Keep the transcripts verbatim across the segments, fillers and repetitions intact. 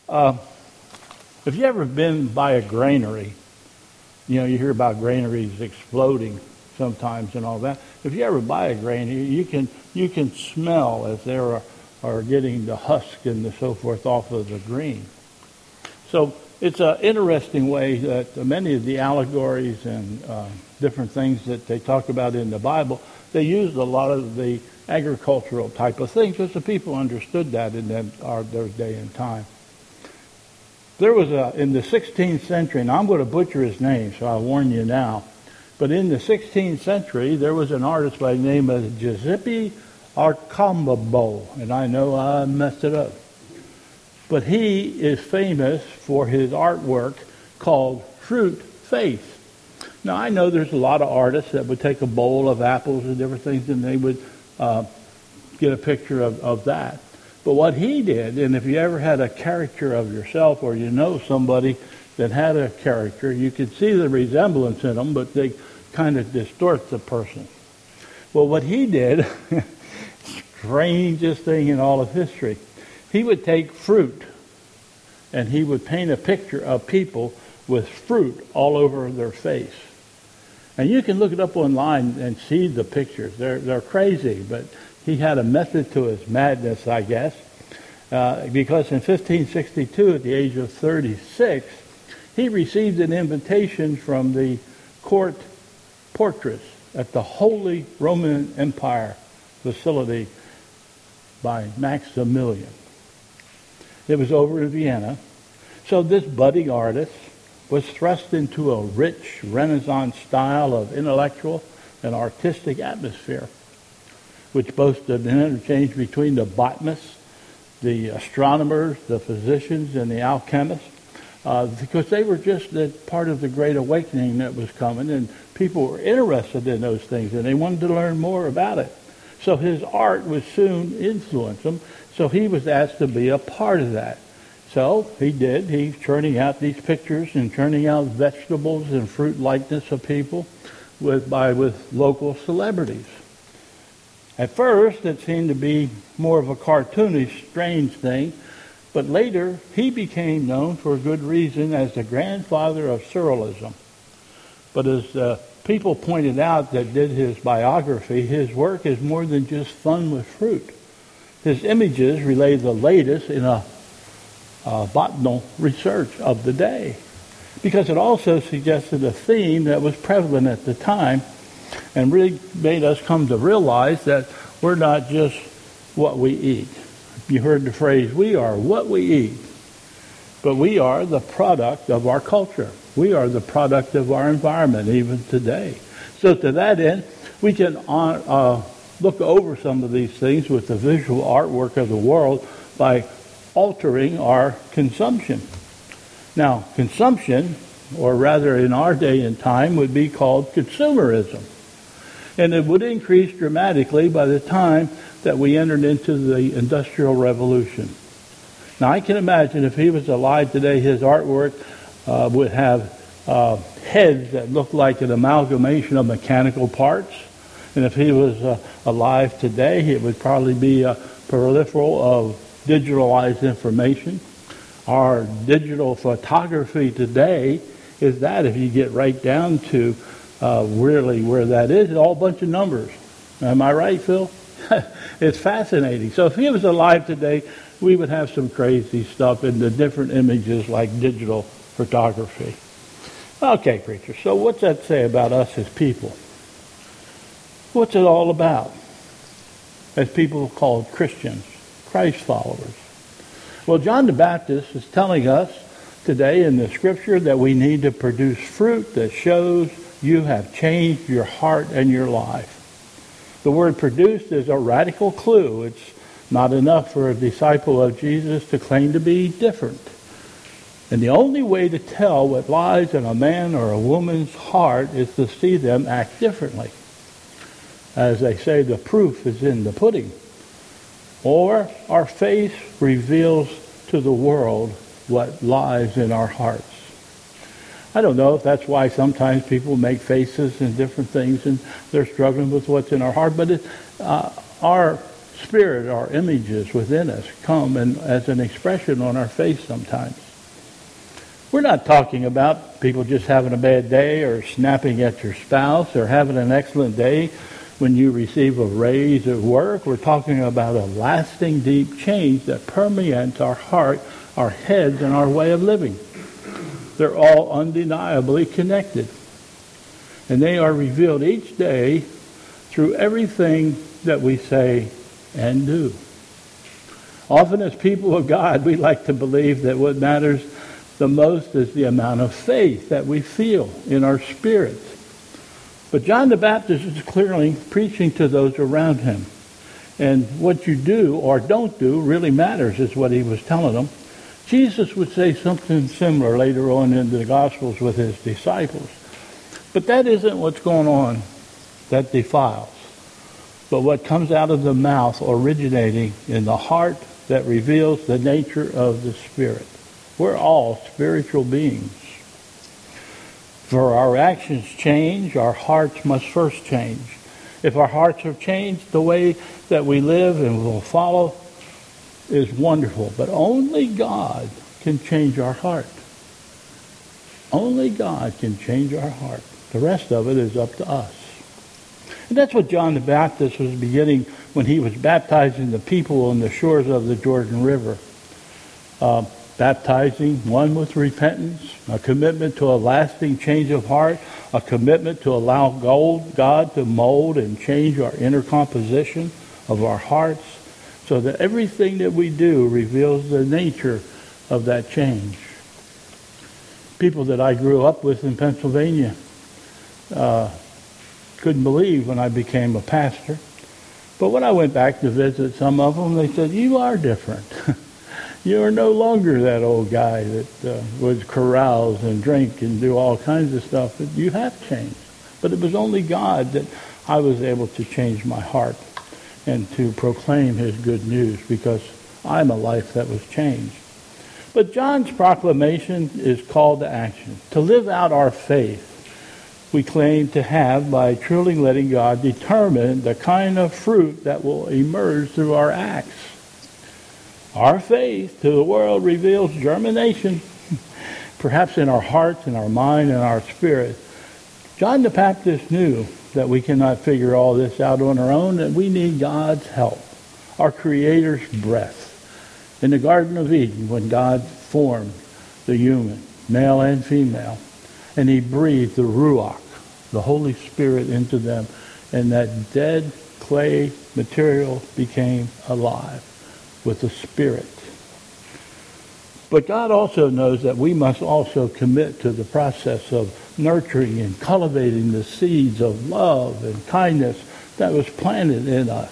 Uh, if you ever been by a granary, you know, you hear about granaries exploding sometimes and all that. If you ever buy a granary, you can you can smell as they are, are getting the husk and the so forth off of the green. So it's an interesting way that many of the allegories and uh, different things that they talk about in the Bible, they used a lot of the agricultural type of things because the people understood that in them, our, their day and time. There was a, in the sixteenth century, and I'm going to butcher his name, so I warn you now, but in the sixteenth century, there was an artist by the name of Giuseppe Arcambabo, and I know I messed it up. But he is famous for his artwork called Fruit Faith. Now, I know there's a lot of artists that would take a bowl of apples and different things, and they would uh, get a picture of, of that. But what he did, and if you ever had a caricature of yourself or you know somebody that had a caricature, you could see the resemblance in them, but they kind of distort the person. Well, what he did, strangest thing in all of history, he would take fruit and he would paint a picture of people with fruit all over their face. And you can look it up online and see the pictures. They're, they're crazy, but he had a method to his madness, I guess, uh, because in fifteen sixty-two, at the age of thirty-six, he received an invitation from the court portress at the Holy Roman Empire facility by Maximilian. It was over in Vienna. So this budding artist was thrust into a rich Renaissance style of intellectual and artistic atmosphere, which boasted an interchange between the botanists, the astronomers, the physicians, and the alchemists, uh, because they were just a part of the Great Awakening that was coming, and people were interested in those things, and they wanted to learn more about it. So his art would soon influence them, so he was asked to be a part of that. So he did. He's churning out these pictures and churning out vegetables and fruit likeness of people with by with local celebrities. At first, it seemed to be more of a cartoonish, strange thing, but later he became known for a good reason as the grandfather of surrealism. But as uh, people pointed out that did his biography, his work is more than just fun with fruit. His images relay the latest in a uh, botanical research of the day, because it also suggested a theme that was prevalent at the time and really made us come to realize that we're not just what we eat. You heard the phrase, we are what we eat, but we are the product of our culture. We are the product of our environment even today. So to that end, we can uh, look over some of these things with the visual artwork of the world by altering our consumption. Now, consumption, or rather in our day and time, would be called consumerism. And it would increase dramatically by the time that we entered into the Industrial Revolution. Now, I can imagine if he was alive today, his artwork uh, would have uh, heads that looked like an amalgamation of mechanical parts. And if he was uh, alive today, it would probably be a peripheral of digitalized information. Our digital photography today is that, if you get right down to uh, really where that is, it's all a bunch of numbers. Am I right, Phil? It's fascinating. So if he was alive today, we would have some crazy stuff in the different images like digital photography. Okay, preacher, so what's that say about us as people? What's it all about as people called Christians, Christ followers? Well, John the Baptist is telling us today in the scripture that we need to produce fruit that shows you have changed your heart and your life. The word produced is a radical clue. It's not enough for a disciple of Jesus to claim to be different. And the only way to tell what lies in a man or a woman's heart is to see them act differently. As they say, the proof is in the pudding. Or our faith reveals to the world what lies in our hearts. I don't know if that's why sometimes people make faces and different things and they're struggling with what's in our heart, but it, uh, our Spirit, our images within us, come and as an expression on our face sometimes. We're not talking about people just having a bad day or snapping at your spouse or having an excellent day when you receive a raise at work. We're talking about a lasting, deep change that permeates our heart, our heads, and our way of living. They're all undeniably connected. And they are revealed each day through everything that we say and do. Often as people of God, we like to believe that what matters the most is the amount of faith that we feel in our spirits. But John the Baptist is clearly preaching to those around him. And what you do or don't do really matters, is what he was telling them. Jesus would say something similar later on in the Gospels with his disciples. But that isn't what's going on that defiles, but what comes out of the mouth originating in the heart that reveals the nature of the Spirit. We're all spiritual beings. For our actions change, our hearts must first change. If our hearts have changed, the way that we live and will follow is wonderful. But only God can change our heart. Only God can change our heart. The rest of it is up to us. And that's what John the Baptist was beginning when he was baptizing the people on the shores of the Jordan River. Uh, baptizing, one, with repentance, a commitment to a lasting change of heart, a commitment to allow God to mold and change our inner composition of our hearts so that everything that we do reveals the nature of that change. People that I grew up with in Pennsylvania uh, couldn't believe when I became a pastor. But when I went back to visit some of them, they said, "You are different. You are no longer that old guy that uh, would carouse and drink and do all kinds of stuff. But you have changed." But it was only God that I was able to change my heart and to proclaim his good news, because I'm a life that was changed. But John's proclamation is called to action, to live out our faith we claim to have by truly letting God determine the kind of fruit that will emerge through our acts. Our faith to the world reveals germination, perhaps in our hearts, in our mind, and our spirit. John the Baptist knew that we cannot figure all this out on our own, and we need God's help, our Creator's breath. In the Garden of Eden, when God formed the human, male and female, and he breathed the Ruach, the Holy Spirit, into them, and that dead clay material became alive with the Spirit. But God also knows that we must also commit to the process of nurturing and cultivating the seeds of love and kindness that was planted in us.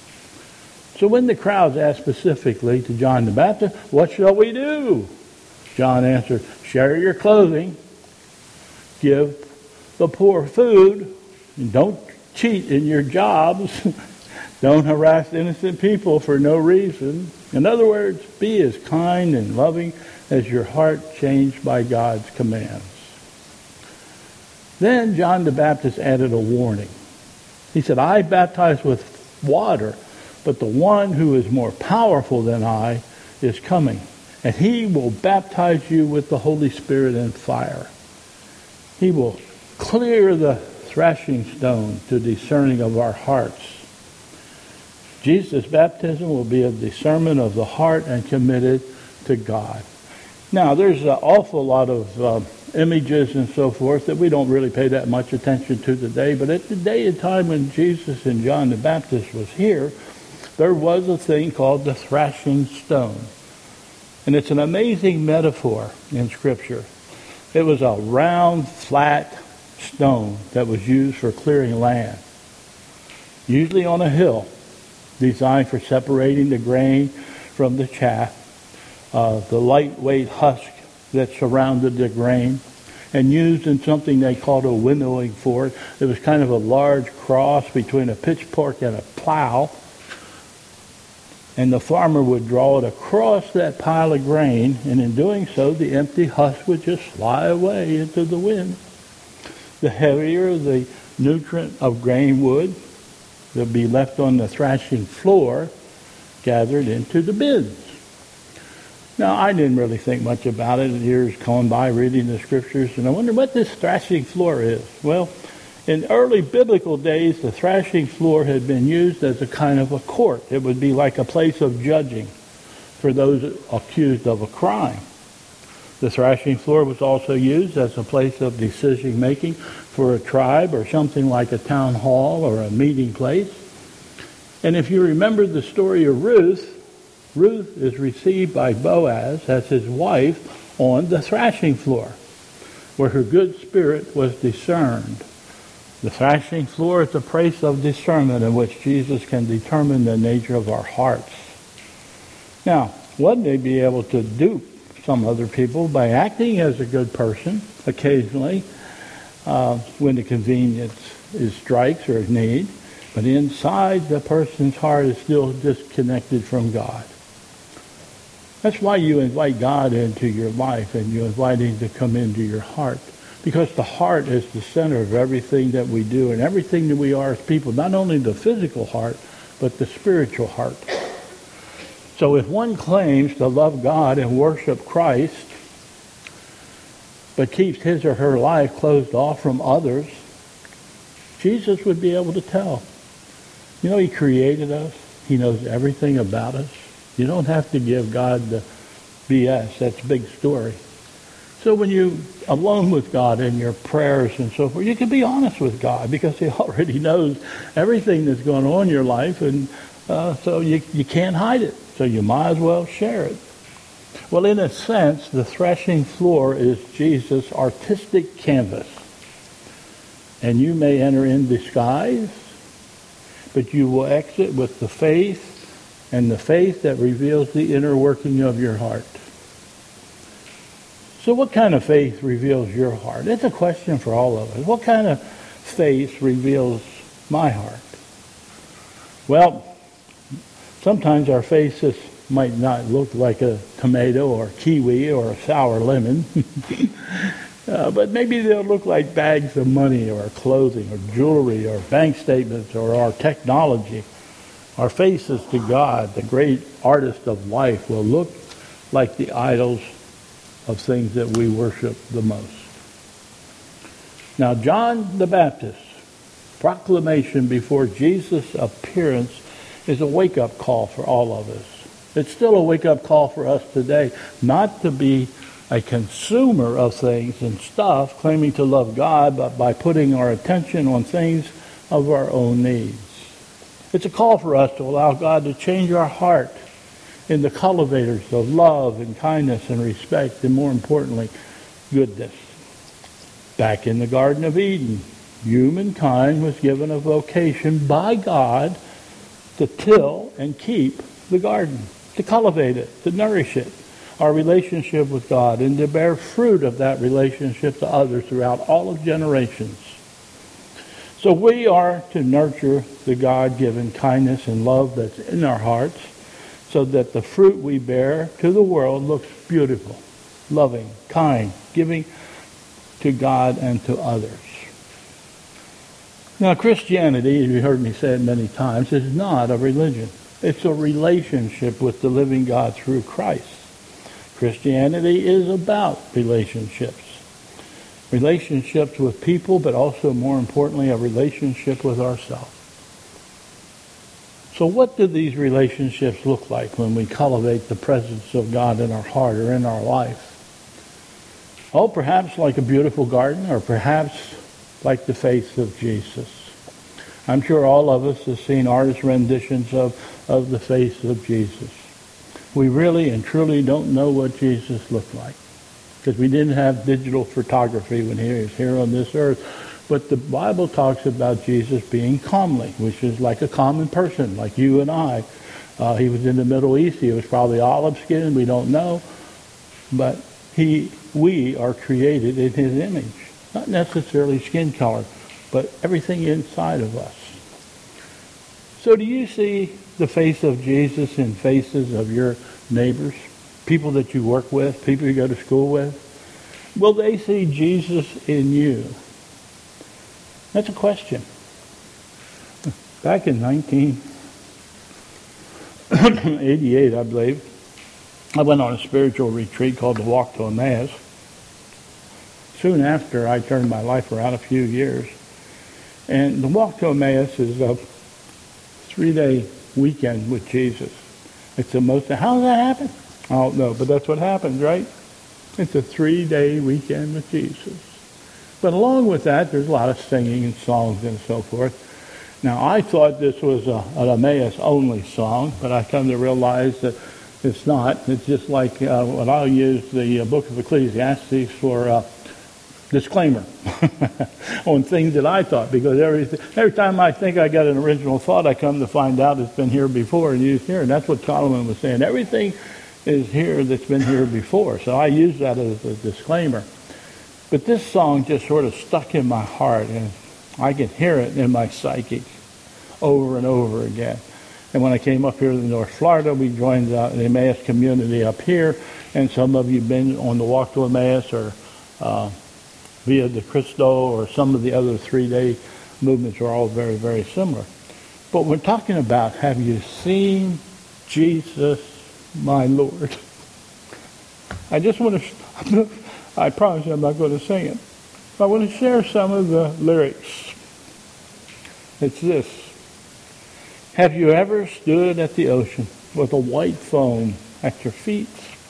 So when the crowds asked specifically to John the Baptist, "What shall we do?" John answered, "Share your clothing, give the poor food, and don't cheat in your jobs. Don't harass innocent people for no reason. In other words, be as kind and loving as your heart changed by God's commands." Then John the Baptist added a warning. He said, "I baptize with water, but the one who is more powerful than I is coming, and he will baptize you with the Holy Spirit and fire. He will clear the threshing stone to discerning of our hearts." Jesus' baptism will be a discernment of the heart and committed to God. Now, there's an awful lot of uh, images and so forth that we don't really pay that much attention to today, but at the day and time when Jesus and John the Baptist was here, there was a thing called the threshing stone. And it's an amazing metaphor in Scripture. It was a round, flat stone that was used for clearing land, usually on a hill, designed for separating the grain from the chaff, uh, the lightweight husk that surrounded the grain, and used in something they called a winnowing fork. It was kind of a large cross between a pitchfork and a plow. And the farmer would draw it across that pile of grain, and in doing so, the empty husk would just fly away into the wind. The heavier the nutrient of grain would, that be left on the threshing floor, gathered into the bins. Now, I didn't really think much about it. Years gone by reading the scriptures, and I wonder what this thrashing floor is. Well, in early biblical days, the thrashing floor had been used as a kind of a court. It would be like a place of judging for those accused of a crime. The thrashing floor was also used as a place of decision-making for a tribe or something like a town hall or a meeting place. And if you remember the story of Ruth, Ruth is received by Boaz as his wife on the thrashing floor, where her good spirit was discerned. The thrashing floor is a place of discernment in which Jesus can determine the nature of our hearts. Now, one may be able to dupe some other people by acting as a good person occasionally uh, when the convenience is strikes or is need, but inside the person's heart is still disconnected from God. That's why you invite God into your life and you invite him to come into your heart. Because the heart is the center of everything that we do and everything that we are as people. Not only the physical heart, but the spiritual heart. So if one claims to love God and worship Christ, but keeps his or her life closed off from others, Jesus would be able to tell. You know, he created us. He knows everything about us. You don't have to give God the B S. That's a big story. So when you're alone with God in your prayers and so forth, you can be honest with God because he already knows everything that's going on in your life, and uh, so you, you can't hide it. So you might as well share it. Well, in a sense, the threshing floor is Jesus' artistic canvas. And you may enter in disguise, but you will exit with the faith, and the faith that reveals the inner working of your heart. So what kind of faith reveals your heart? It's a question for all of us. What kind of faith reveals my heart? Well, sometimes our faces might not look like a tomato or kiwi or a sour lemon. uh, but maybe they'll look like bags of money or clothing or jewelry or bank statements or our technology. Our faces to God, the great artist of life, will look like the idols of things that we worship the most. Now, John the Baptist's proclamation before Jesus' appearance is a wake-up call for all of us. It's still a wake-up call for us today, not to be a consumer of things and stuff, claiming to love God, but by putting our attention on things of our own needs. It's a call for us to allow God to change our heart in the cultivators of love and kindness and respect, and more importantly, goodness. Back in the Garden of Eden, humankind was given a vocation by God to till and keep the garden, to cultivate it, to nourish it, our relationship with God, and to bear fruit of that relationship to others throughout all of generations. So we are to nurture the God-given kindness and love that's in our hearts so that the fruit we bear to the world looks beautiful, loving, kind, giving to God and to others. Now, Christianity, as you heard me say it many times, is not a religion. It's a relationship with the living God through Christ. Christianity is about relationships. Relationships with people, but also, more importantly, a relationship with ourselves. So what do these relationships look like when we cultivate the presence of God in our heart or in our life? Oh, perhaps like a beautiful garden, or perhaps like the face of Jesus. I'm sure all of us have seen artist renditions of, of the face of Jesus. We really and truly don't know what Jesus looked like, because we didn't have digital photography when he was here on this earth. But the Bible talks about Jesus being comely, which is like a common person, like you and I. Uh, he was in the Middle East. He was probably olive skinned. We don't know. But he, we are created in his image. Not necessarily skin color, but everything inside of us. So do you see the face of Jesus in faces of your neighbors, people that you work with, people you go to school with? Will they see Jesus in you? That's a question. Back in nineteen eighty-eight, I believe, I went on a spiritual retreat called the Walk to Emmaus. Soon after, I turned my life around a few years. And the Walk to Emmaus is a three-day weekend with Jesus. It's the most, how does that happen? I don't know, but that's what happens, right? It's a three-day weekend with Jesus. But along with that, there's a lot of singing and songs and so forth. Now, I thought this was a, an Emmaus-only song, but I come to realize that it's not. It's just like uh, when I'll use the uh, book of Ecclesiastes for uh, disclaimer on things that I thought, because every, every time I think I got an original thought, I come to find out it's been here before and used here. And that's what Solomon was saying. Everything is here that's been here before. So I use that as a disclaimer. But this song just sort of stuck in my heart, and I can hear it in my psyche over and over again. And when I came up here to North Florida, we joined uh, the Emmaus community up here, and some of you have been on the Walk to Emmaus or uh, via the Cristo or some of the other three-day movements are all very, very similar. But we're talking about, have you seen Jesus, my Lord? I just want to, I promise you I'm not going to sing it. I want to share some of the lyrics. It's this. Have you ever stood at the ocean with a white foam at your feet?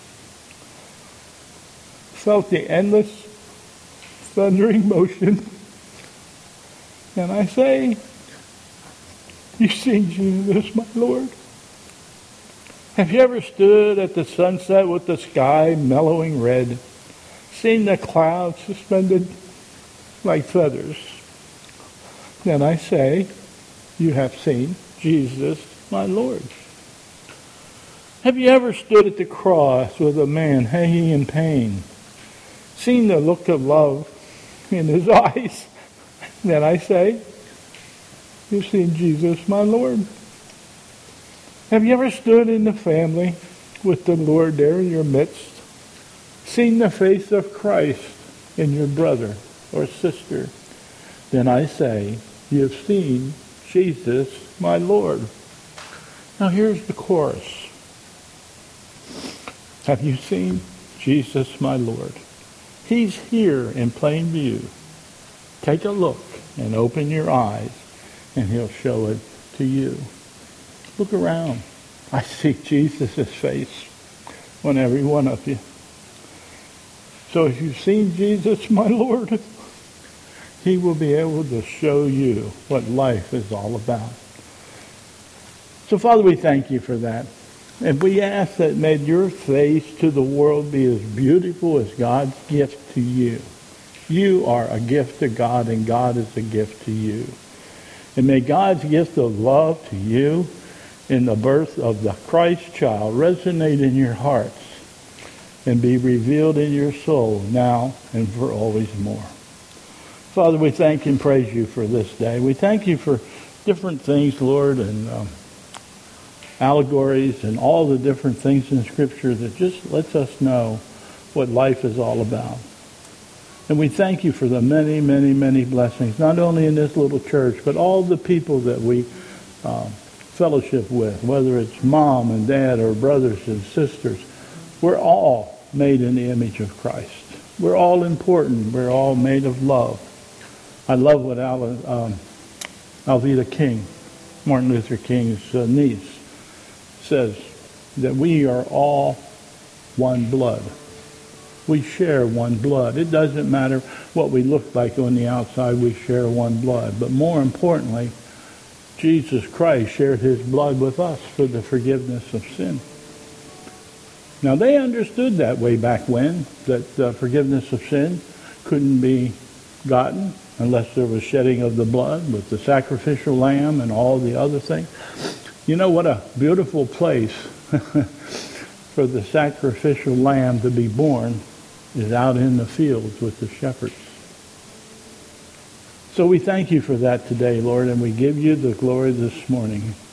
Felt the endless thundering motion? And I say, you've seen Jesus, my Lord. Have you ever stood at the sunset with the sky mellowing red, seen the clouds suspended like feathers? Then I say, you have seen Jesus, my Lord. Have you ever stood at the cross with a man hanging in pain, seen the look of love in his eyes? Then I say, you've seen Jesus, my Lord. Have you ever stood in the family with the Lord there in your midst, seen the face of Christ in your brother or sister? Then I say, you've seen Jesus, my Lord. Now here's the chorus. Have you seen Jesus, my Lord? He's here in plain view. Take a look and open your eyes, and he'll show it to you. Look around. I see Jesus' face on every one of you. So if you've seen Jesus, my Lord, he will be able to show you what life is all about. So, Father, we thank you for that. And we ask that may your face to the world be as beautiful as God's gift to you. You are a gift to God, and God is a gift to you. And may God's gift of love to you in the birth of the Christ child resonate in your hearts and be revealed in your soul now and for always more. Father, we thank and praise you for this day. We thank you for different things, Lord, and um, allegories and all the different things in Scripture that just lets us know what life is all about. And we thank you for the many, many, many blessings, not only in this little church, but all the people that we um, fellowship with, whether it's mom and dad or brothers and sisters. We're all made in the image of Christ. We're all important. We're all made of love. I love what Al, um, Alveda King, Martin Luther King's uh, niece, says, that we are all one blood. We share one blood. It doesn't matter what we look like on the outside, we share one blood. But more importantly, Jesus Christ shared his blood with us for the forgiveness of sin. Now, they understood that way back when, that uh, forgiveness of sin couldn't be gotten unless there was shedding of the blood with the sacrificial lamb and all the other things. You know what a beautiful place for the sacrificial lamb to be born is out in the fields with the shepherds. So we thank you for that today, Lord, and we give you the glory this morning.